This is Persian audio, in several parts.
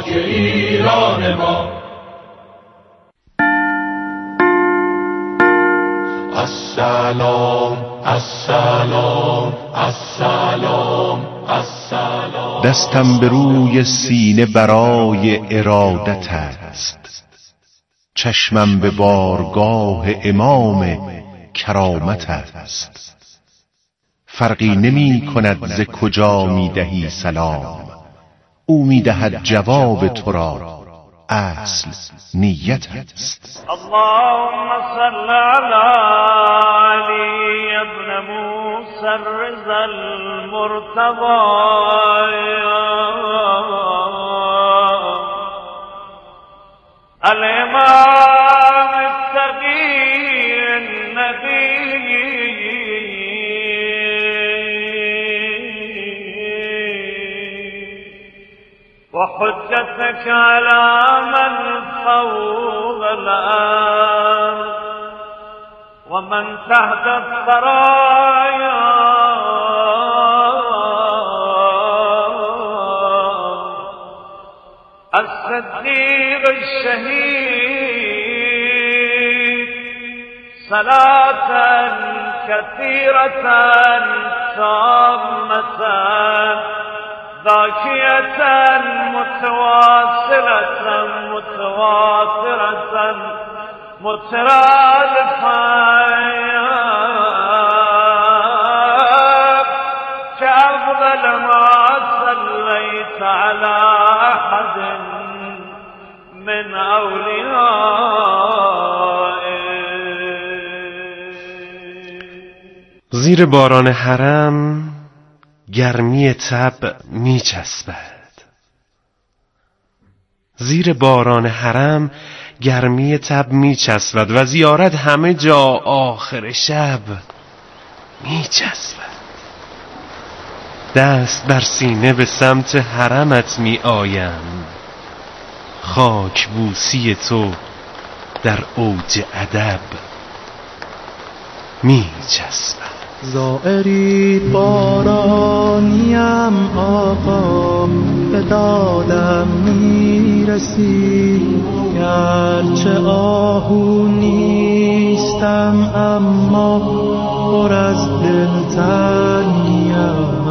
خاک ایران ما. السلام السلام السلام السلام. دستم به روی سینه برای ارادت است، چشمم به بارگاه امام کرامت است. فرقی نمی کند ز کجا می دهی سلام، او می دهد جواب تو را، اصل نیت است. اللهم صل علی علی ابن موسی الرضا المرتضی الامام التقی النبی وحجتك على من فوق الأرض ومن تحت الثرايا الصديق الشهيد صلاة كثيرة تامة ذاكية متواصلة متواترة مترادفة كأفضل ما صليت على أحد من أوليائك. زیر باران حرم گرمی طبع می چسبد. زیر باران حرم گرمی طبع می چسبد و زیارت همه جا آخر شب می چسبد. دست بر سینه به سمت حرمت می آیم، خاک بوسی تو در اوج ادب می چسبد. زائری بارانیم آقا، به دادم میرسی، گرچه آهو نیستم اما پر از دلتنگیم.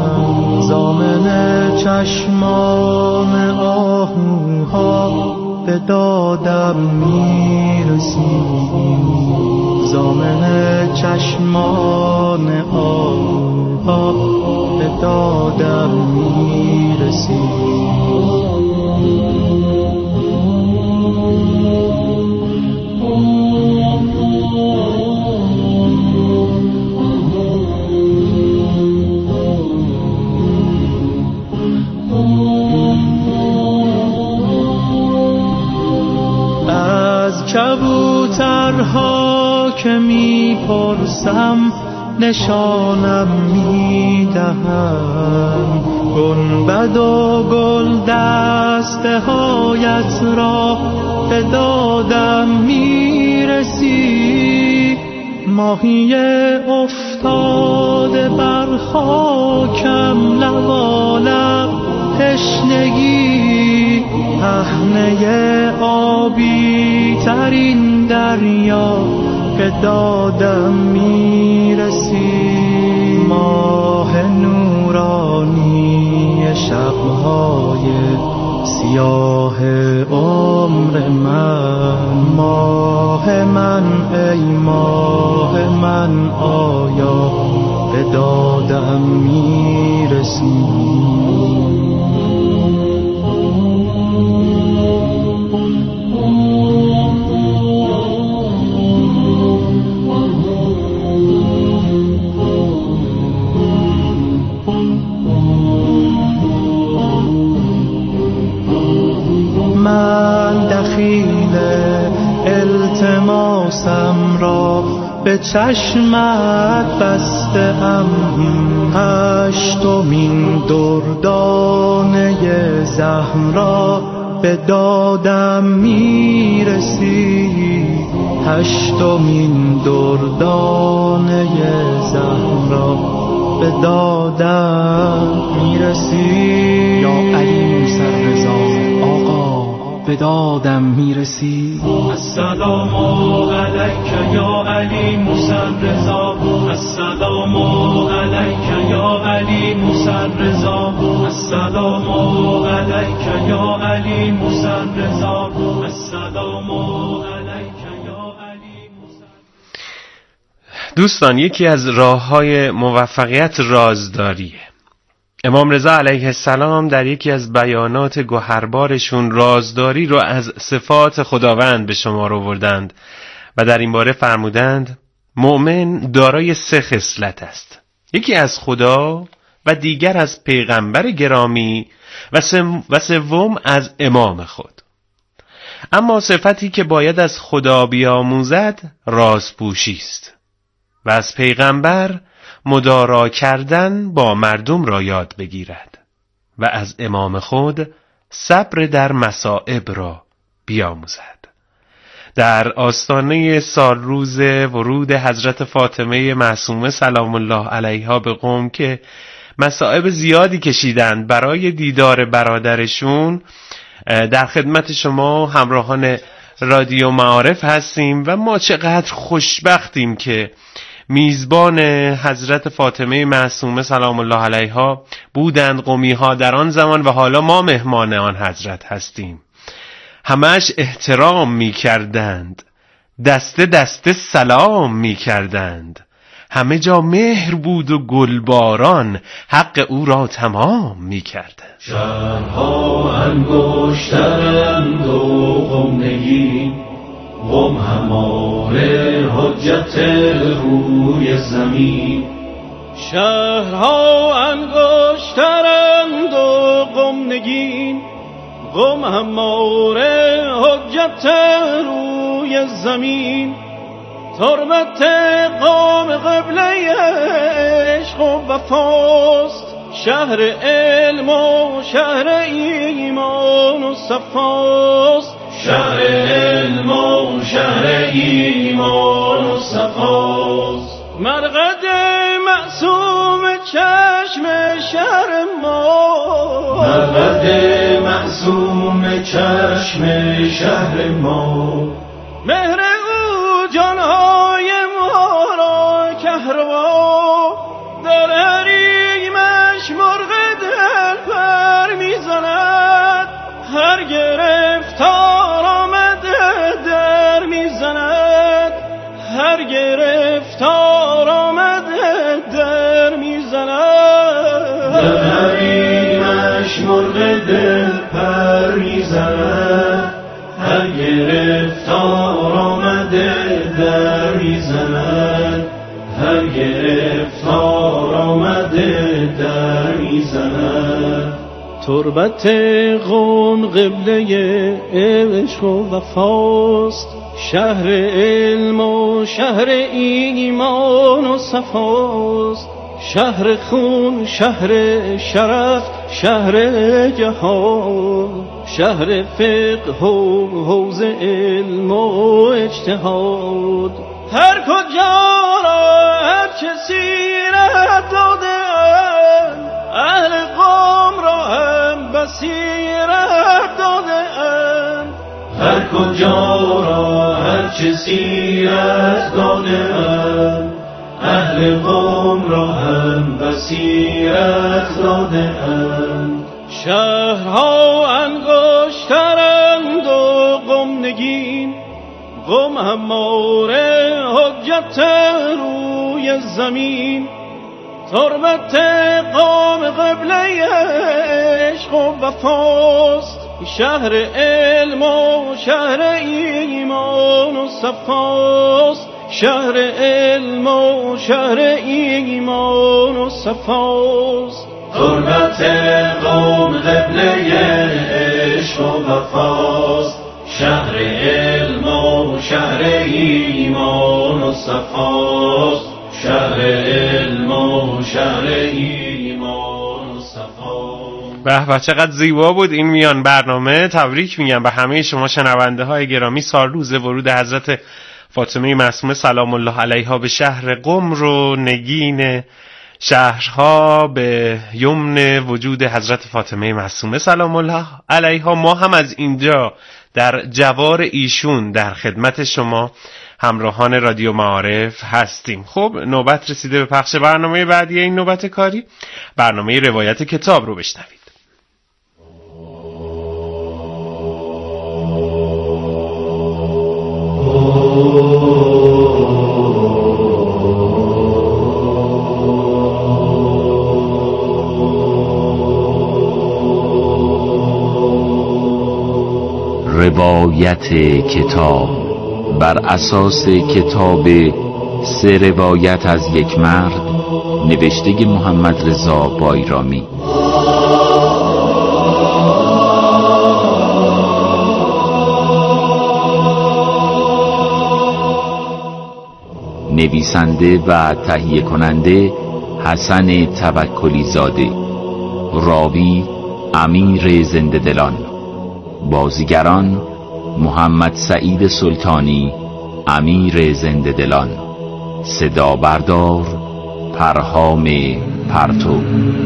ضامن چشمان آهوها به دادم میرسی، ضامن چشمان آهوها به دادم میرسی. از کبوترها که میپرسم نشانم میدهم، گنبد و گل دسته هایت را به دادم میرسی. ماهی افتاده بر خاکم لبالب تشنگی، پهنه آبی ترین دریا به دادم میرسی. ماه نورانی شبهای سیاه عمر من، ماه من ای ماه من، آیا به دادم میرسی؟ من دخیل التماسم را به چشمت بسته‌ام، هشتمین دردانه زخم را به دادم میرسی. هشتمین دردانه زخم را به دادم میرسی. یا علی موسی الرضا دادم میرسی. السلام علیک یا علی موسی رضا، السلام علیک یا علی موسی رضا، السلام علیک یا علی موسی رضا، السلام علیک یا علی موسی. دوستان، یکی از راه‌های موفقیت رازداریه. امام رضا علیه السلام در یکی از بیانات گوهربارشون رازداری رو از صفات خداوند به شمار آوردند و در این باره فرمودند مؤمن دارای 3 خصلت است، یکی از خدا و دیگر از پیغمبر گرامی و سوم از امام خود. اما صفتی که باید از خدا بیاموزد رازپوشی است و از پیغمبر مدارا کردن با مردم را یاد بگیرد و از امام خود صبر در مصائب را بیاموزد. در آستانه سالروز ورود حضرت فاطمه معصومه سلام الله علیها به قم که مصائب زیادی کشیدند برای دیدار برادرشون، در خدمت شما همراهان رادیو معارف هستیم و ما چقدر خوشبختیم که میزبان حضرت فاطمه معصومه سلام الله علیها بودند قمی ها در آن زمان و حالا ما مهمان آن حضرت هستیم. همش احترام می کردند، دسته دسته سلام می کردند، همه جا مهر بود و گلباران حق او را تمام می کردند. شهرها انگشترند و قم نگین، قم هماره حجت روی زمین. شهرها انگشترند و قم نگین، قم هماره حجت روی زمین. تربت قوم قبله عشق و وفاست، شهر علم و شهر ایمان و صفاست، شهر علم و شهر ایمان و صفاست. مرقد معصوم چشم شهر ما، مرقد معصوم چشم شهر ما. مهر او جانهای ما را کهربا، در حریمش مرغ دل پر میزند، هر گرفتار آمده در میزند، هر گرفتار آمده در میزند، در حریمش مرغ دل پر میزند، هر گرفتار آمده در میزند، هر گرفتار آمده در میزند. تربت قوم قبله عشق و وفاست، شهر علم و شهر ایمان و صفاست، شهر خون شهر شرف شهر جهاد، شهر فقه و حوض علم و اجتهاد. هر کجا را هر چه سیرت داده‌اند، اهل قوم را هم بصیرت داده‌اند. هر کجا را هر چه سیرت داده‌اند، اهل قوم را هم بصیرت داده‌اند. شهرها انگشترند و قم نگین، قم هماره حجت روی زمین. تربت قوم قبله عشق و وفاست، شهر علم و شهر ایمان و صفاست، شهر علم و شهر ایمان و صفاست. تربت قوم قبله عشق و وفاست، شهر علم و شهر ایمان و صفاست، شهر علم و شهر ایمان و صفاست. به چقدر زیبا بود این میان برنامه. تبریک میگم به همه شما شنونده های گرامی. سالروز ورود حضرت فاطمه معصومه سلام الله علیها به شهر قم رو نگین شهرها به یمن وجود حضرت فاطمه معصومه سلام الله علیها ما هم از اینجا در جوار ایشون در خدمت شما همراهان رادیو معارف هستیم. خب نوبت رسیده به پخش برنامه بعدی این نوبت کاری، برنامه روایت کتاب رو بشنوید. روایت کتاب بر اساس کتاب 3 روایت از یک مرد نوشته محمد رضا بایرامی. نویسنده و تهیه کننده حسن توکلی زاده. راوی امیر زنده دلان. بازیگران محمد سعید سلطانی، امیر زنده دلان. صدا بردار پرهام پرتو.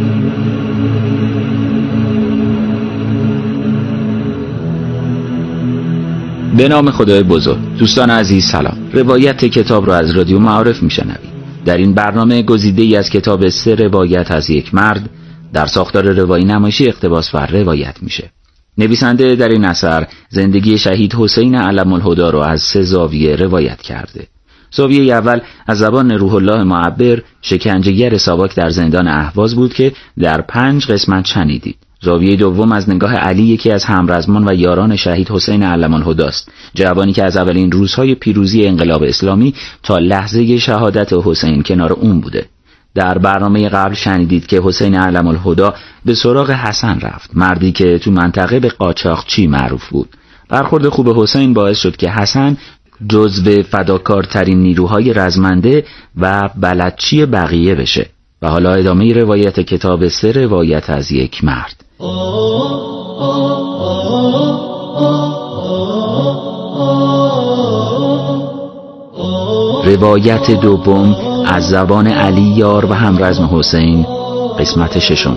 به نام خدای بزرگ. دوستان عزیز سلام. روایت کتاب را از رادیو معارف میشنوید. در این برنامه گزیده‌ای از کتاب 3 روایت از یک مرد در ساختار روایی نمایشی اقتباس بر روایت میشه. نویسنده در این اثر زندگی شهید حسین علم الهدی را از 3 زاویه روایت کرده. زاویه اول از زبان روح الله معبر، شکنجهگر ساواک در زندان اهواز بود که در 5 قسمت شنیدید. زاویه دوم از نگاه علی، یکی از همرزمان و یاران شهید حسین علم الهدی است، جوانی که از اولین روزهای پیروزی انقلاب اسلامی تا لحظه شهادت حسین کنار اون بوده. در برنامه قبل شنیدید که حسین علم الهدی به سراغ حسن رفت، مردی که تو منطقه به قاچاقچی معروف بود. برخورد خوب حسین باعث شد که حسن جزو فداکارترین نیروهای رزمنده و بلدچی بقیه بشه. و حالا ادامه روایت کتاب 3 روایت از یک مرد. روایت دوم از زبان علی یار و همرزم حسین، قسمت 6.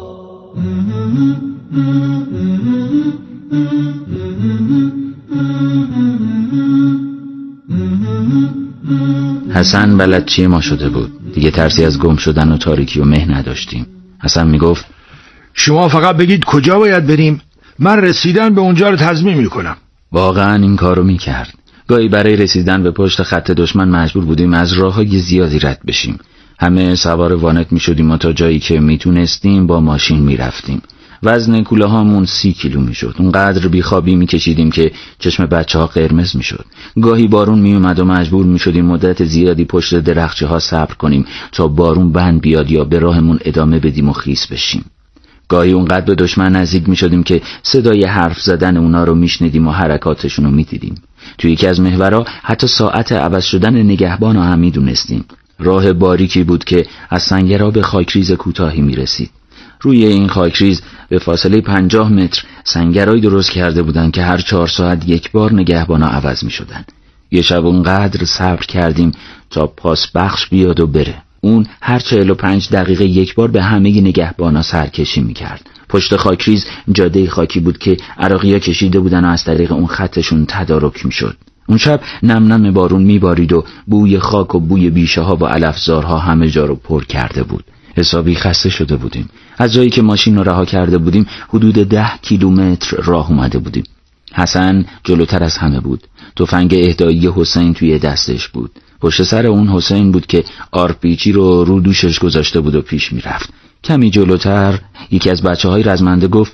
حسن بلدچی ما شده بود. دیگه ترسی از گم شدن و تاریکی و مه نداشتیم. حسن میگفت شما فقط بگید کجا باید بریم، من رسیدن به اونجا رو تضمین میکنم. واقعا این کارو میکرد. گاهی برای رسیدن به پشت خط دشمن مجبور بودیم از راههای زیادی رد بشیم. همه سوار وانت میشدیم و تا جایی که میتونستیم با ماشین میرفتیم. وزن کوله هامون 30 کیلو میشد. اونقدر بیخوابی میکشیدیم که چشم بچه‌ها قرمز میشد. گاهی بارون میومد و مجبور میشدیم مدت زیادی پشت درختچه ها صبر کنیم تا بارون بند بیاد یا به راهمون ادامه بدیم و خیس بشیم. گاهی اونقدر به دشمن نزدیک میشدیم که صدای حرف زدن اونا رو میشنیدیم و حرکاتشون رو میدیدیم. توی یکی از محورها حتی ساعت عوض شدن نگهبان رو هم میدونستیم. راه باریکی بود که از سنگرها به خاکریز کوتاهی میرسید. روی این خاکریز به فاصله 50 متر سنگرهایی درست کرده بودن که هر 4 ساعت یک بار نگهبانا عوض میشدن. یه شب اونقدر صبر کردیم تا پاس بخش بیاد و بره. اون هر 45 دقیقه یک بار به همه نگهبانا سرکشی میکرد. پشت خاکریز جاده خاکی بود که عراقی‌ها کشیده بودن و از طریق اون خطشون تدارک میشد. اون شب نم نم بارون میبارید و بوی خاک و بوی بیشه ها و علفزارها همه جا رو پر کرده بود. حسابی خسته شده بودیم. از جایی که ماشین رو رها کرده بودیم حدود 10 کیلومتر راه اومده بودیم. حسن جلوتر از همه بود. تفنگ اهدایی حسین توی دستش بود. پشت سر اون حسین بود که آرپیچی رو دوشش گذاشته بود و پیش میرفت. کمی جلوتر یکی از بچه‌های رزمنده گفت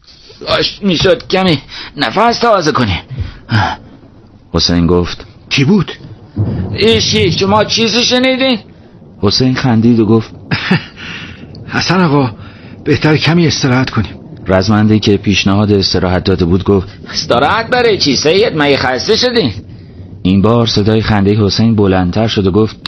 میشد کمی نفس تازه کنیم. حسین گفت کی بود؟ ایشی شما چیزی شنیدین؟ حسین خندید و گفت حسن آقا بهتر کمی استراحت کنیم. رزمنده که پیشنهاد استراحت داده بود گفت استراحت برای چی سید؟ مگه خسته شدین؟ این بار صدای خنده حسین بلندتر شد و گفت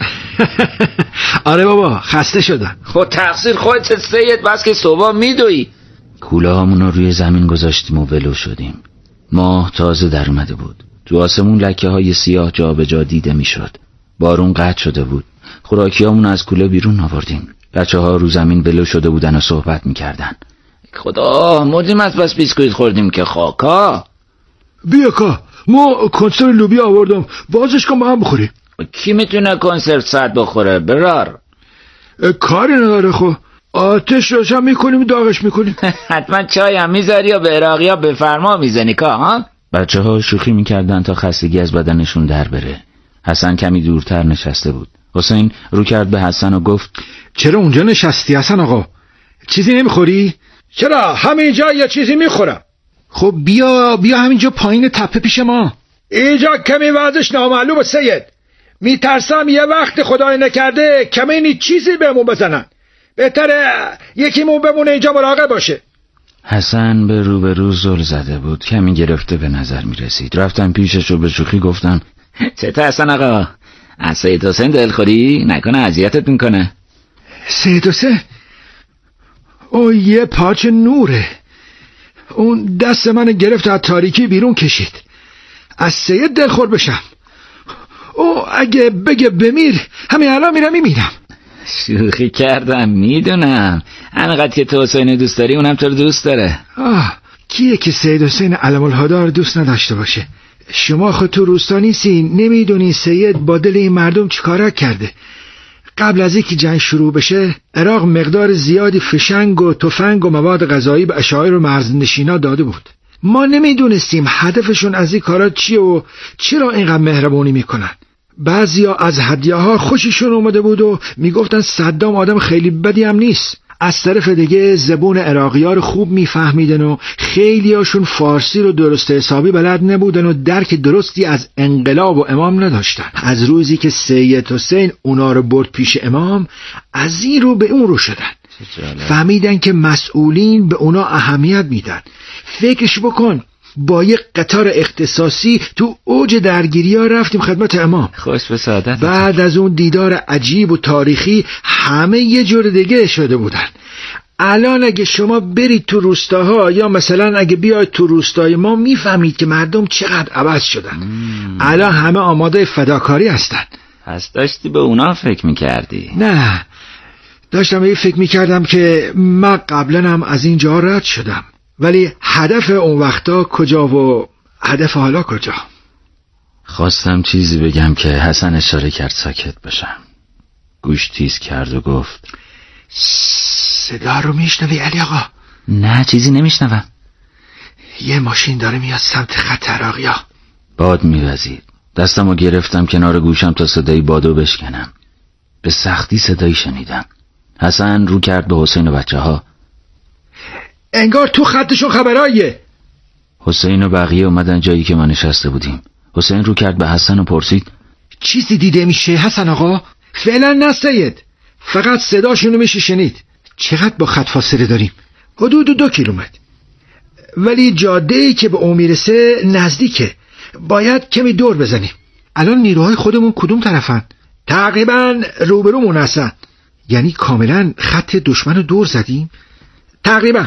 آره بابا خسته شدم. خود تقصیر خودت سید، بس که صبح میدوی. کوله هامون رو روی زمین گذاشتیم و ولو شدیم. ماه تازه در اومده بود. تو آسمون لکه های سیاه جا به جا دیده میشد. بارون قطع شده بود. خوراکیامون از کوله بیرون آوردیم. بچه‌ها رو زمین ولو شده بودن و صحبت میکردن. خدا مردیم از بس بیسکویت خوردیم که خاکا. بیا که ما کنسرو لوبیا آوردم، بازش کن با هم بخوریم. کی میتونه کنسرو ساعت بخوره برار؟ کاری نداره خب، آتش روشن میکنیم داغش میکنیم. حتما چای هم میذاری یا به عراقی ها بفرما میزنی که ها؟ بچه ها شوخی میکردن تا خستگی از بدنشون در بره. حسن کمی دورتر نشسته بود. حسین رو کرد به حسن و گفت چرا اونجا نشستی حسن آقا؟ چیزی نمیخوری؟ چرا همینجا یه چیزی میخورم. خب بیا همینجا پایین تپه پیش ما. اینجا کمی وضعش نامعلومه سید، میترسم یه وقت خدای نکرده کمینی چیزی بهمون بزنن. بهتره یکیمون بمونه اینجا مراقب باشه. حسن به روبرو زل زده بود، کمی گرفته به نظر میرسید. رفتم پیشش و به شوخی گفتم چطور حسن آقا؟ از سید حسین دلخوری؟ نکنه اذیتت میکنه؟ سید حسین؟ او یه پارچه نوره، اون دست من گرفت از تاریکی بیرون کشید. از سید دلخور بشم؟ او اگه بگه بمیر همین الان میمیرم. شوخی کردم، میدونم همینقدر که تو حسین دوست داری اونم تو رو دوست داره. کیه که سید حسین علم الهدا رو دوست نداشته باشه؟ شما خود تو روستا نیستین، نمیدونی سید با دل این مردم چیکارا کرده. قبل از اینکه جنگ شروع بشه عراق مقدار زیادی فشنگ و تفنگ و مواد غذایی به اشایر و مرزنشینا داده بود. ما نمیدونستیم هدفشون از این کارا چیه و چرا اینقدر مهربونی میکنن. بعضیا از هدیه‌ها خوششون اومده بود و میگفتن صدام آدم خیلی بدی هم نیست. از طرف دیگه زبون عراقی‌ها رو خوب میفهمیدن و خیلیاشون فارسی رو درست حسابی بلد نبودن و درک درستی از انقلاب و امام نداشتن. از روزی که سید حسین اونا رو برد پیش امام، از این رو به اون رو شدن. فهمیدن که مسئولین به اونا اهمیت میدن. فکرش بکن، با یک قطار اختصاصی تو اوج درگیری ها رفتیم خدمت امام. خوش به سعادت. بعد از اون دیدار عجیب و تاریخی همه یه جور دیگه شده بودن. الان اگه شما برید تو روستاها یا مثلا اگه بیاید تو روستای ما میفهمید که مردم چقدر عوض شدن. الان همه آماده فداکاری هستن. پس داشتی به اونا فکر میکردی؟ نه، داشتم به این فکر میکردم که من قبلا هم از اینجا رد شدم، ولی هدف اون وقتا کجا و هدف حالا کجا؟ خواستم چیزی بگم که حسن اشاره کرد ساکت بشم. گوش تیز کرد و گفت صدا رو میشنوی علی آقا؟ نه چیزی نمیشنوم. یه ماشین داره میاد سمت خط عراقیا. باد میوزید. دستمو گرفتم کنار گوشم تا صدای بادو بشکنم. به سختی صدایی شنیدم. حسن رو کرد به حسین و بچه ها. انگار تو خطشون خبراییه. حسین و بقیه اومدن جایی که ما نشسته بودیم. حسین رو کرد به حسن و پرسید چیزی دیده میشه حسن آقا؟ فعلا نه سید، فقط صداشونو میشه شنید. چقدر با خط فاصله داریم؟ حدود 2 کیلومتر. ولی جاده‌ای که به اون میرسه نزدیکه، باید کمی دور بزنیم. الان نیروهای خودمون کدوم طرفن؟ تقریبا روبرومون هستن. یعنی کاملا خط دشمن رو دور زدیم؟ تقریبا.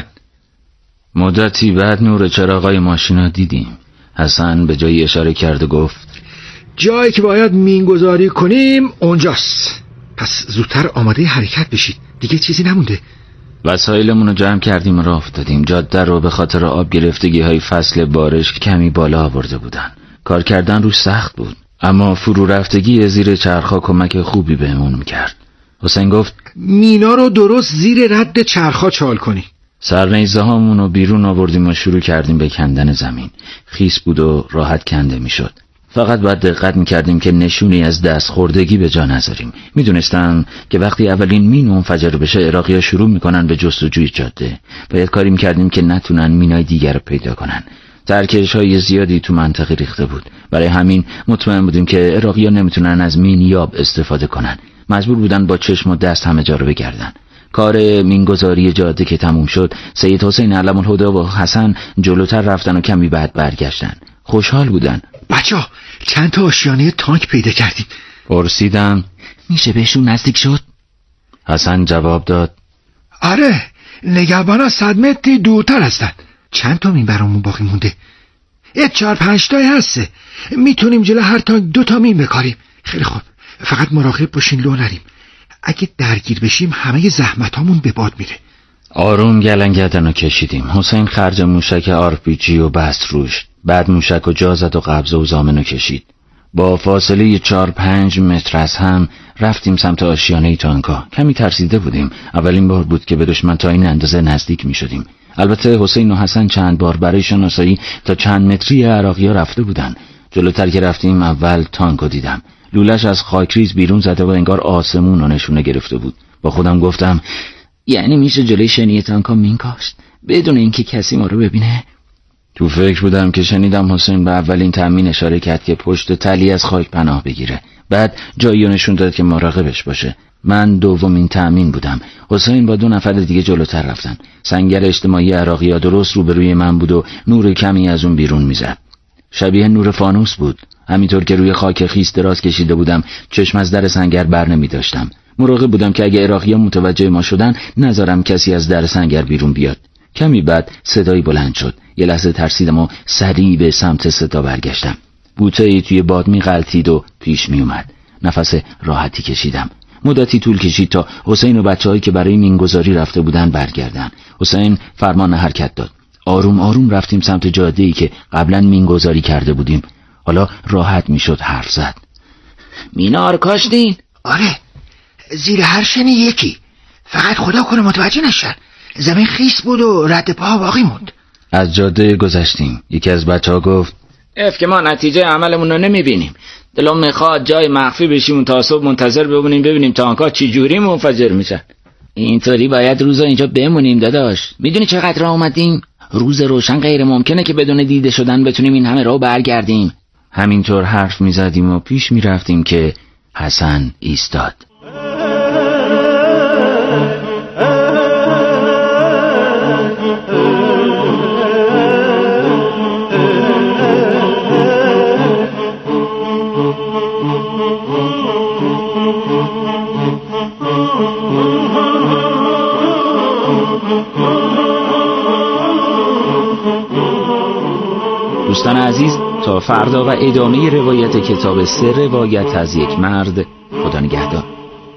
مدتی بعد نور چراغای ماشینا دیدیم. حسن به جایی اشاره کرد و گفت جایی که باید مینگذاری کنیم اونجاست. پس زودتر آماده حرکت بشید، دیگه چیزی نمونده. وسایلمون رو جمع کردیم و راه افتادیم. جاده رو به خاطر آب گرفتگی های فصل بارش کمی بالا آورده بودن. کار کردن روش سخت بود، اما فرو رفتگی زیر چرخا کمک خوبی بهمون میکرد. حسین گفت مینا رو درست زیر رد چرخا چال کنی. سرنیزه هامون رو بیرون آوردیم و شروع کردیم به کندن زمین. خیس بود و راحت کنده میشد. فقط باید دقت میکردیم که نشونی از دست خوردگی به جا نذاریم. میدونستم که وقتی اولین مین منفجر بشه عراقی‌ها شروع میکنن به جستجوی جاده. باید کاری میکردیم که نتونن مینای دیگر رو پیدا کنن. ترکش های زیادی تو منطقه ریخته بود. برای همین مطمئن بودیم که عراقی‌ها نمیتونن از مین یاب استفاده کنن. مجبور بودن با چشم و دست همه جا رو بگردن. کار مینگذاری جاده که تموم شد، سید حسین علم الهدا و حسن جلوتر رفتن و کمی بعد برگشتن. خوشحال بودن. بچه‌ها چند تا آشیانه تانک پیدا کردیم. پرسیدم میشه بهشون نزدیک شد؟ حسن جواب داد آره، نگهبانا 100 متری دورتر هستن. چند تا مین برامون باقی مونده؟ 4-5 تایی هسته. میتونیم جلو هر تانک 2 تا مین بکاریم. خیلی خوب، فقط مراقب باشین لو نریم. اگه درگیر بشیم همه زحمتامون به باد میره. آروم گلنگدن رو کشیدیم. حسین خرج موشک RPG و بست روش. بعد موشک و جا زد و قبض و زامنو کشید. با فاصله 4-5 متر از هم رفتیم سمت آشیانه تانکا. کمی ترسیده بودیم. اولین بار بود که به دشمن تا این اندازه نزدیک می شدیم. البته حسین و حسن چند بار برای شناسایی تا چند متری عراقی ها رفته بودن. جلوتر که رفتیم اول تانکو دیدم. لولش از خاکریز بیرون زده و انگار آسمون رو نشونه گرفته بود. با خودم گفتم یعنی میشه جلوی شنی تانکا مینکاشت بدون اینکه کسی ما رو ببینه؟ تو فکر بودم که شنیدم حسین به اولین تأمین اشاره کرد که پشت تلی از خاک پناه بگیره. بعد جایی نشون داد که مراقبش باشه. من دومین تأمین بودم. حسین با 2 نفر دیگه جلوتر رفتن. سنگر اجتماعی عراقی‌ها درست روبروی من بود و نور کمی از اون بیرون میزد. شبیه نور فانوس بود. همینطور که روی خاک خیس دراز کشیده بودم چشم از در سنگر بر نمی داشتم. مراقب بودم که اگه عراقی‌ها متوجه ما شدن نذارم کسی از در سنگر بیرون بیاد. کمی بعد صدایی بلند شد. یه لحظه ترسیدم و سریع به سمت صدا برگشتم. بوته‌ای توی باد می‌غلتید و پیش میومد. نفس راحتی کشیدم. مدتی طول کشید تا حسین و بچه‌هایی که برای مینگذاری رفته بودن برگردن. حسین فرمان حرکت داد. آروم آروم رفتیم سمت جاده‌ای که قبلا مینگذاری کرده بودیم. حالا راحت میشد حرف زد. مینار کاشتین؟ آره، زیر هر شنی یکی. فقط خدا کنه متوجه نشن. زمین خیس بود و رد پاها باقی موند. از جاده گذشتیم. یکی از بچه‌ها گفت که ما نتیجه عملمون رو نمیبینیم. دلم میخواد جای مخفی بشیم تا صبح منتظر ببینیم تانکا چی جوری منفجر میشن. اینطوری باید روزا اینجا بمونیم داداش. میدونی چقدر راه اومدیم؟ روز روشن غیر ممکنه که بدون دیده شدن بتونیم این همه راه برگردیم. همینطور حرف میزدیم و پیش میرفتیم که حسن ایستاد. دوستان عزیز، تا فردا و ادامه روایت کتاب 3 روایت از یک مرد. خدا نگهدار.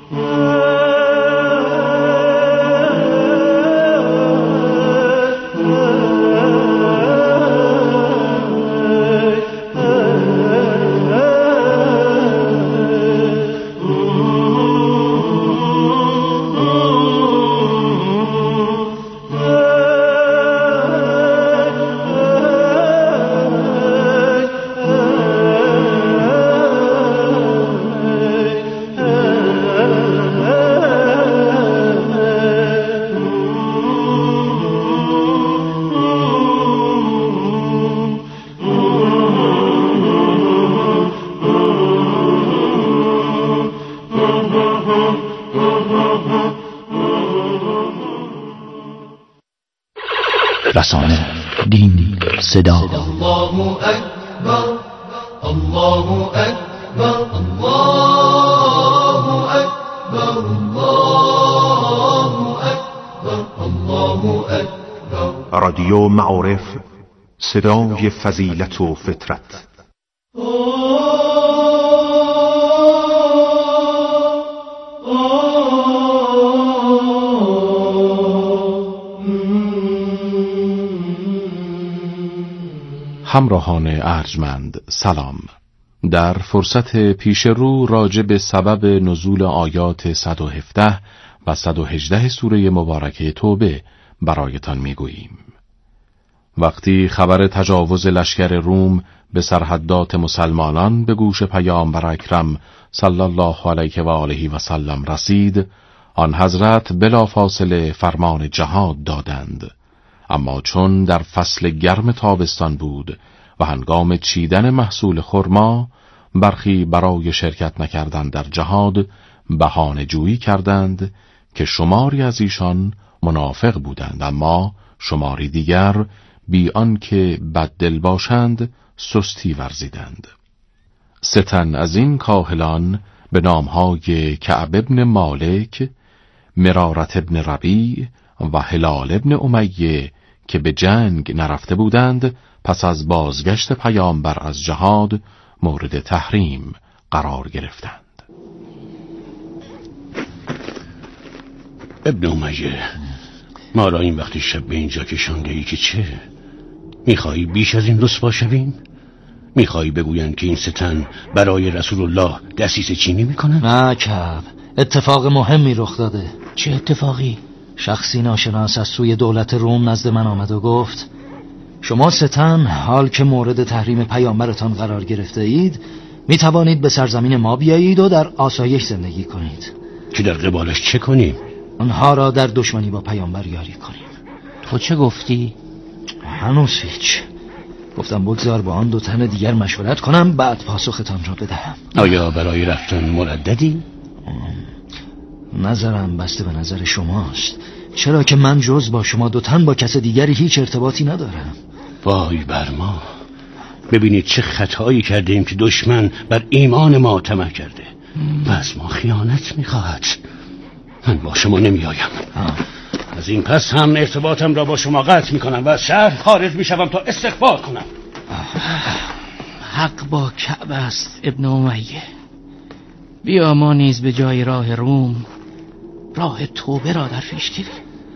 رسانه، دین، صدا. الله اکبر، الله اکبر، الله اکبر، الله اکبر، الله اکبر. رادیو معارف، صدای فضیلت و فطرت. همراهان ارجمند سلام. در فرصت پیش رو راجع به سبب نزول آیات 117 و 118 سوره مبارکه توبه برایتان میگوییم. وقتی خبر تجاوز لشکر روم به سرحدات مسلمانان به گوش پیامبر اکرم صلی الله علیه و آله و سلم رسید، آن حضرت بلافاصله فرمان جهاد دادند. اما چون در فصل گرم تابستان بود و هنگام چیدن محصول خرما، برخی برای شرکت نکردن در جهاد بهانه جویی کردند که شماری از ایشان منافق بودند، اما شماری دیگر بی آنکه بددل باشند سستی ورزیدند. 3 تن از این کاهلان به نامهای کعب ابن مالک، مرارت ابن ربیع و هلال ابن امیه که به جنگ نرفته بودند، پس از بازگشت پیامبر از جهاد مورد تحریم قرار گرفتند. ابن امیه، ما را این وقتی شب به اینجا کشانده ای که چه؟ میخوایی بیش از این رسوا شویم؟ میخوایی بگویند که این ستن برای رسول الله دسیسه چینی میکنن؟ نه کعب، اتفاق مهمی رخ داده. چه اتفاقی؟ شخصی ناشناس از سوی دولت روم نزد من آمد و گفت شما ستن حال که مورد تحریم پیامبرتان قرار گرفته اید می توانید به سرزمین ما بیایید و در آسایش زندگی کنید. که در قبالش چه کنیم؟ آنها را در دشمنی با پیامبر یاری کنیم. تو چه گفتی؟ هنوز هیچ. گفتم بگذار با آن 2 تن دیگر مشورت کنم بعد پاسختان را بدهم. آیا برای رفتن مرددی؟ نظرم بسته به نظر شماست، چرا که من جز با شما 2 تن با کس دیگری هیچ ارتباطی ندارم. وای بر ما، ببینید چه خطایی کردیم که دشمن بر ایمان ما طمع کرده و از ما خیانت میخواهد. من با شما نمیآیم. از این پس هم ارتباطم را با شما قطع میکنم و از شهر خارج میشوم تا استغفار کنم. حق با کعب است ابن امیه. بیا ما نیز به جای راه روم راه توبه را در پیش گیریم.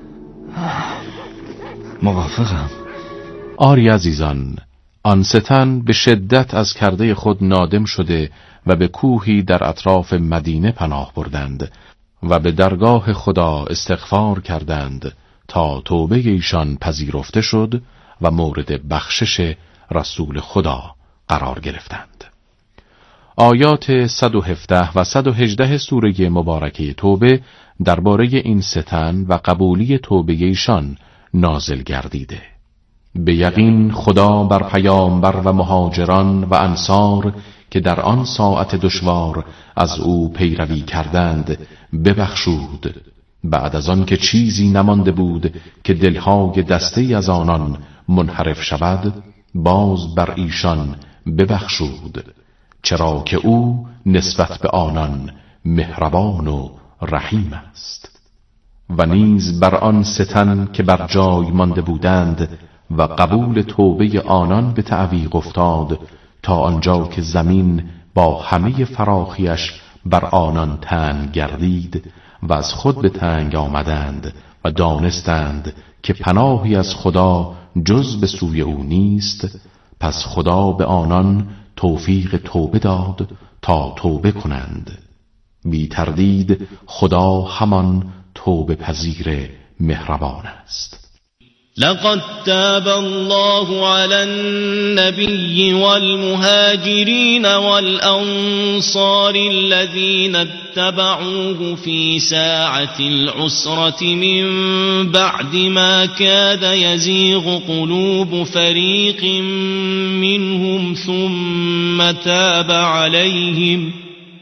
موافقم. آری عزیزان، آن ستن به شدت از کرده خود نادم شده و به کوهی در اطراف مدینه پناه بردند و به درگاه خدا استغفار کردند تا توبه ایشان پذیرفته شد و مورد بخشش رسول خدا قرار گرفتند. آیات 117 و 118 سوره مبارکه توبه درباره این ستن و قبولی توبه ایشان نازل گردیده. به یقین خدا بر پیامبر و مهاجران و انصار که در آن ساعت دشوار از او پیروی کردند ببخشود، بعد از آن که چیزی نمانده بود که دلهای دسته از آنان منحرف شود باز بر ایشان ببخشود، چرا که او نسبت به آنان مهربان و رحیم است. و نیز بر آن ستن که بر جای مانده بودند و قبول توبه آنان به تعویق افتاد تا آنجا که زمین با همه فراخیش بر آنان تنگ گردید و از خود به تنگ آمدند و دانستند که پناهی از خدا جز به سوی او نیست، پس خدا به آنان توفیق توبه داد تا توبه کنند. بی تردید خدا همان توبه پذیر مهربان است. لقد تاب الله على النبي والمهاجرين والأنصار الذين اتبعوه في ساعة العسرة من بعد ما كاد يزيغ قلوب فريق منهم ثم تاب عليهم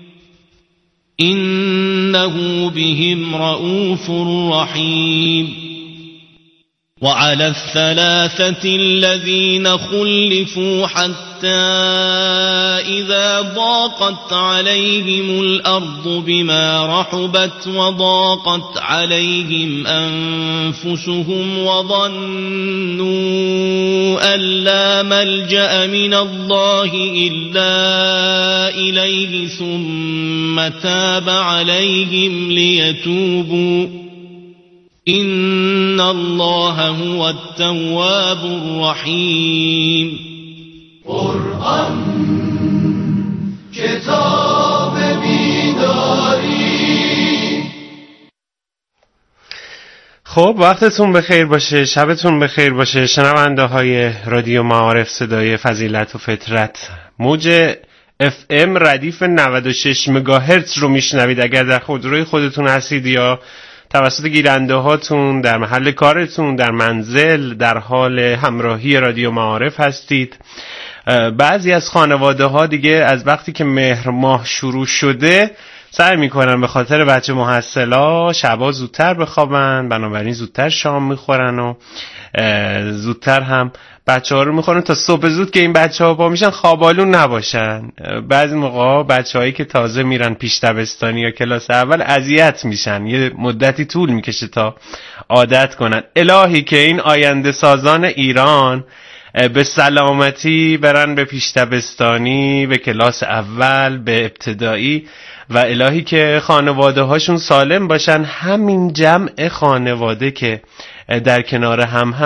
إنه بهم رؤوف رحيم. وعلى الثلاثة الذين خلفوا حتى إذا ضاقت عليهم الأرض بما رحبت وضاقت عليهم أنفسهم وظنوا أن لا ملجأ من الله إلا إليه ثم تاب عليهم ليتوبوا إن الله هو التواب الرحیم. قرآن کتاب بیداری. خب وقتتون بخیر باشه، شبتون بخیر باشه شنونده های رادیو معارف صدای فضیلت و فطرت. موج FM ردیف 96 مگاهرتز رو میشنوید. اگر در خودروی خودتون هستید یا توسط گیرنده هاتون در محل کارتون، در منزل، در حال همراهی رادیو معارف هستید. بعضی از خانواده ها دیگه از وقتی که مهر ماه شروع شده سعی میکنن به خاطر بچه محصلا شبا زودتر بخوابن، بنابراین زودتر شام میخورن و زودتر هم بچه ها رو میخورن تا صبح زود که این بچه ها پا میشن خوابالون نباشن. بعضی موقع بچه هایی که تازه میرن پیش دبستانی یا کلاس اول اذیت میشن، یه مدتی طول میکشه تا عادت کنن. الهی که این آینده سازان ایران به سلامتی برن به پیش دبستانی، به کلاس اول، به ابتدایی، و الهی که خانواده هاشون سالم باشن. همین جمع خانواده که در کنار هم